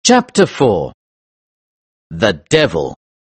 Chapter 4. The Devil.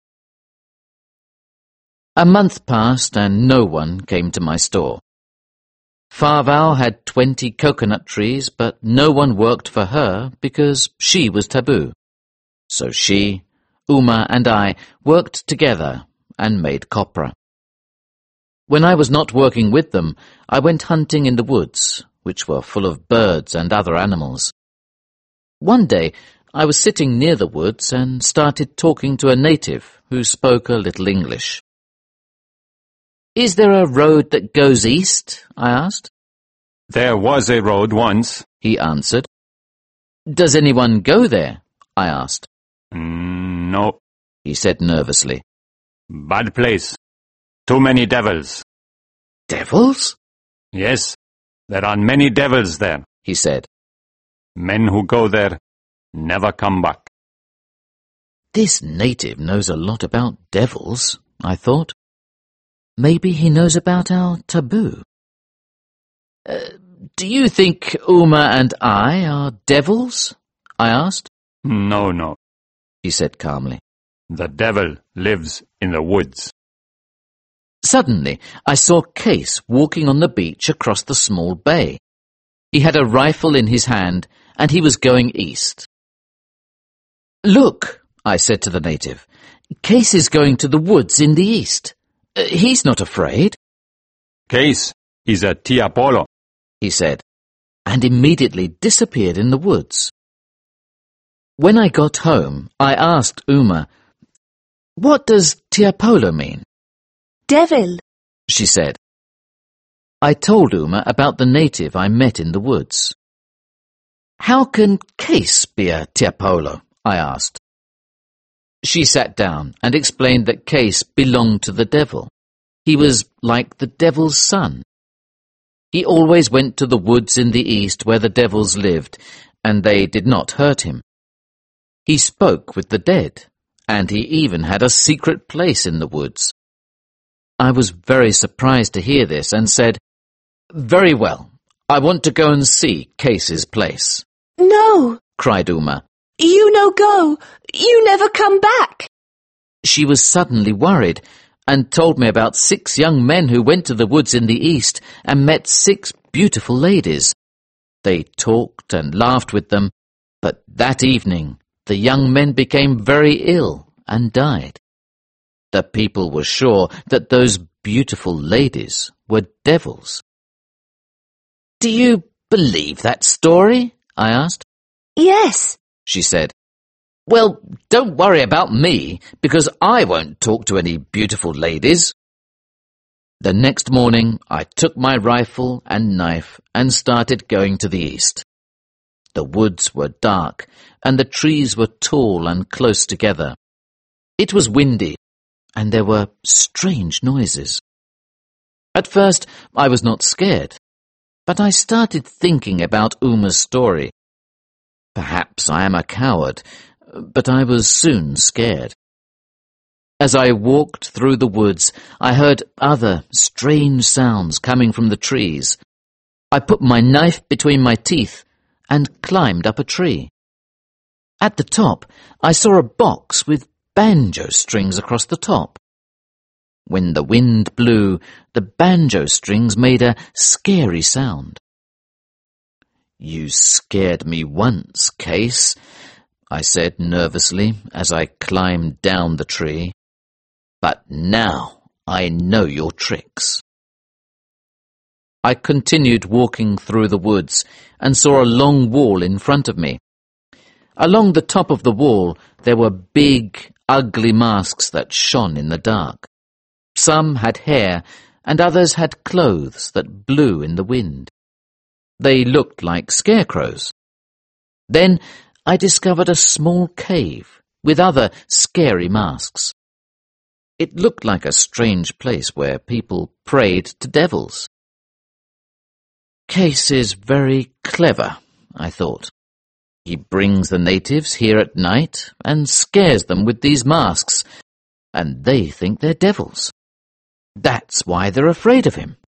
A month passed and no one came to my store. Farval had 20 coconut trees, but no one worked for her because she was taboo. So she, Uma and I worked together and made copra. When I was not working with them, I went hunting in the woods, which were full of birds and other animals. One day, I was sitting near the woods and started talking to a native who spoke a little English. "Is there a road that goes east?" I asked. "There was a road once," he answered. "Does anyone go there?" I asked. "No," he said nervously. "Bad place. Too many devils." "Devils?" "Yes, there are many devils there," he said. "Men who go there never come back." This native knows a lot about devils, I thought. Maybe he knows about our taboo. Do you think Uma and I are devils?" I asked. No, he said calmly. "The devil lives in the woods." Suddenly, I saw Case walking on the beach across the small bay. He had a rifle in his hand, and he was going east. "Look," I said to the native, "Case is going to the woods in the east. He's not afraid." "Case is a Tiapolo," he said, and immediately disappeared in the woods. When I got home, I asked Uma, "What does Tiapolo mean?" "Devil," she said. I told Uma about the native I met in the woods. "How can Case be a Tiapolo?" I asked. She sat down and explained that Case belonged to the devil. He was like the devil's son. He always went to the woods in the east where the devils lived, and they did not hurt him. He spoke with the dead, and he even had a secret place in the woods. I was very surprised to hear this and said, "Very well, I want to go and see Case's place." "No," cried Uma. "You no go. You never come back." She was suddenly worried and told me about 6 young men who went to the woods in the east and met 6 beautiful ladies. They talked and laughed with them, but that evening the young men became very ill and died. The people were sure that those beautiful ladies were devils. "Do you believe that story?" I asked. "Yes," she said. "Well, don't worry about me, because I won't talk to any beautiful ladies." The next morning, I took my rifle and knife and started going to the east. The woods were dark, and the trees were tall and close together. It was windy, and there were strange noises. At first, I was not scared, but I started thinking about Uma's story. Perhaps I am a coward, but I was soon scared. As I walked through the woods, I heard other strange sounds coming from the trees. I put my knife between my teeth and climbed up a tree. At the top, I saw a box with banjo strings across the top. When the wind blew, the banjo strings made a scary sound. "You scared me once, Case," I said nervously as I climbed down the tree. "But now I know your tricks." I continued walking through the woods and saw a long wall in front of me. Along the top of the wall there were big, ugly masks that shone in the dark. Some had hair and others had clothes that blew in the wind. They looked like scarecrows. Then I discovered a small cave with other scary masks. It looked like a strange place where people prayed to devils. "Case is very clever," I thought. "He brings the natives here at night and scares them with these masks, and they think they're devils. That's why they're afraid of him."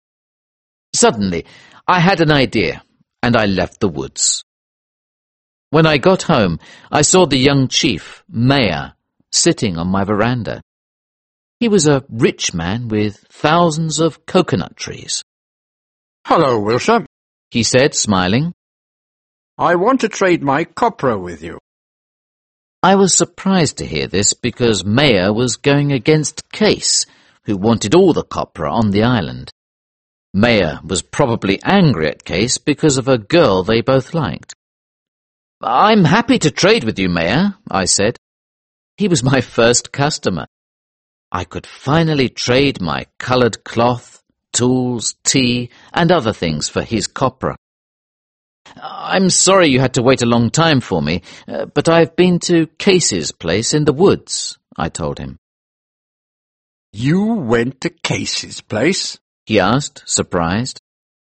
Suddenly, I had an idea, and I left the woods. When I got home, I saw the young chief, Mayor, sitting on my veranda. He was a rich man with thousands of coconut trees. "Hello, Wilshire," He said, smiling. "I want to trade my copra with you." I was surprised to hear this because Mayor was going against Case, who wanted all the copra on the island. Mayor was probably angry at Case because of a girl they both liked. "I'm happy to trade with you, Mayor," I said. He was my first customer. I could finally trade my coloured cloth, tools, tea, and other things for his copra. "I'm sorry you had to wait a long time for me, but I've been to Case's place in the woods," I told him. "You went to Case's place?" He asked, surprised.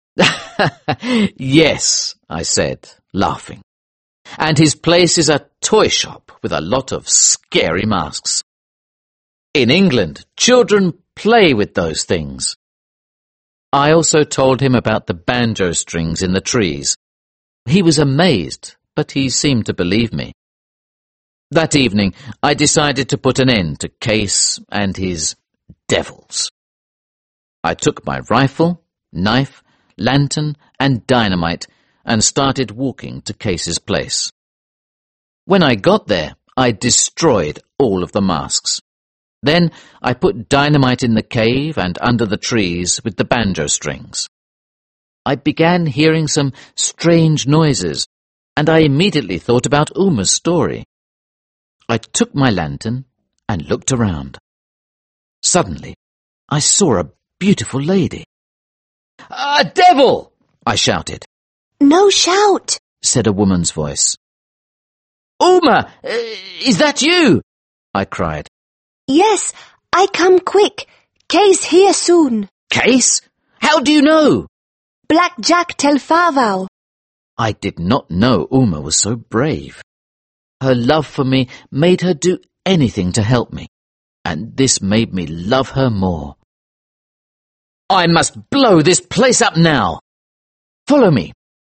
"Yes," I said, laughing. "And his place is a toy shop with a lot of scary masks. In England, children play with those things." I also told him about the banjo strings in the trees. He was amazed, but he seemed to believe me. That evening, I decided to put an end to Case and his devils. I took my rifle, knife, lantern, and dynamite and started walking to Case's place. When I got there, I destroyed all of the masks. Then I put dynamite in the cave and under the trees with the banjo strings. I began hearing some strange noises, and I immediately thought about Uma's story. I took my lantern and looked around. Suddenly, I saw a beautiful lady. "A devil!" I shouted. No shout. Said a woman's voice. "Uma, is that you?" I cried. Yes, I come quick. Case here soon. "Case? How do you know?" Black Jack tell Farvow. I did not know Uma was so brave. Her love for me made her do anything to help me, and this made me love her more. "I must blow this place up now. Follow me."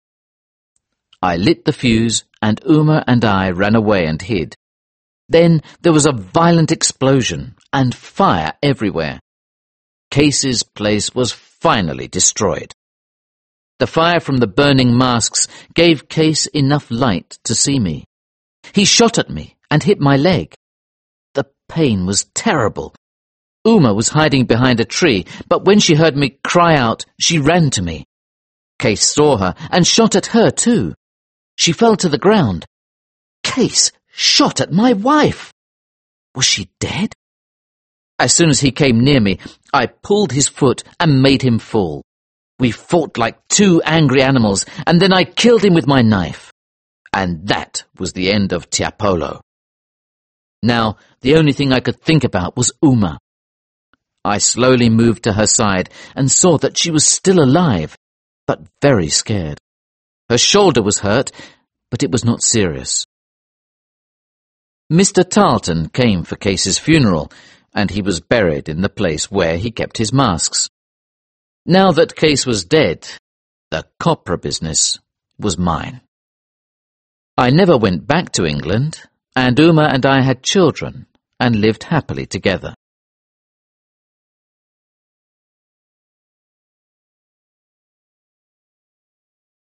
I lit the fuse, and Uma and I ran away and hid. Then there was a violent explosion and fire everywhere. Case's place was finally destroyed. The fire from the burning masks gave Case enough light to see me. He shot at me and hit my leg. The pain was terrible. Uma was hiding behind a tree, but when she heard me cry out, she ran to me. Case saw her and shot at her too. She fell to the ground. Case shot at my wife. Was she dead? As soon as he came near me, I pulled his foot and made him fall. We fought like two angry animals, and then I killed him with my knife. And that was the end of Tiapolo. Now, the only thing I could think about was Uma. I slowly moved to her side and saw that she was still alive, but very scared. Her shoulder was hurt, but it was not serious. Mr. Tarleton came for Case's funeral, and he was buried in the place where he kept his masks. Now that Case was dead, the copra business was mine. I never went back to England, and Uma and I had children and lived happily together.